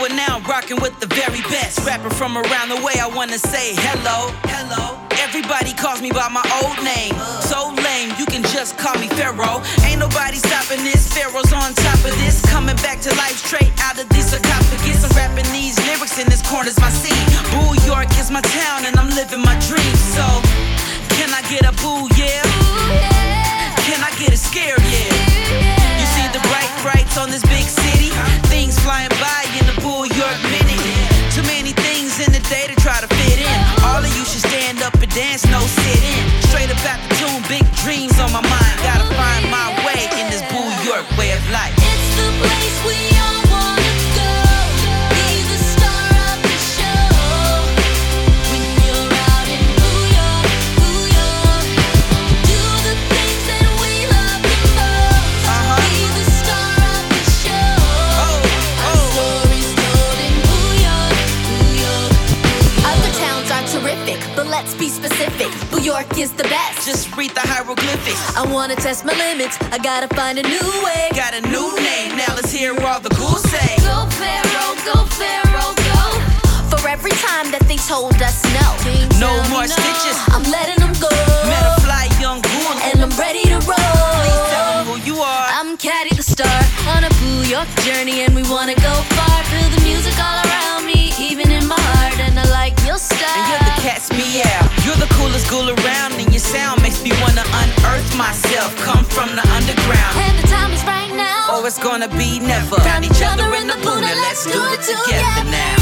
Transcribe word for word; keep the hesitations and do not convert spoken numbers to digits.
it now, rocking with the very best rapper from around the way. I wanna say hello, hello. Everybody calls me by my old name. So lame, you can just call me Pharaoh. Ain't nobody stopping this. Pharaoh's on top of this. Coming back to life straight out of this sarcophagus. I'm rapping these lyrics in this corner's my seat. Boo York is my town and I'm living my dreams. So, can I get a boo, yeah? Can I get a scared, yeah? You see the bright brights on this big city. Things flying by in the Boo York minute. Too many things in the day to try to fit in. All of you should stand up and dance, no sit in. Straight up at the tune, big dreams on my mind. Gotta find my way in this Boo York way of life. It's the place we all wanna go. Be the star of the show. When you're out in Boo York, Boo York, do the things that we love the most. Uh-huh. Be the star of the show. Oh, Our stories told in Boo York, Boo York, Boo York. Other towns are terrific, but let's be specific. Boo York is the best. just read the hieroglyphics. I wanna test my limits. I gotta find a new way. Got a new name, now let's hear all the ghouls say. Go Pharaoh, go Pharaoh, go. For every time that they told us no, No tell me more stitches. I'm letting them go. Met a fly young ghoul. And I'm ready to Please tell them roll. who you are. I'm Caddy the star on a Boo York journey, and we wanna go far. Feel the music all around me, even in my heart. And I like your style. And you're the cat's meow. You're the coolest ghoul around, and your sound makes me wanna unearth myself. Come from the underground. And the time is right now. Oh, it's gonna be never. Found each other in the Boo, now let's do it together now.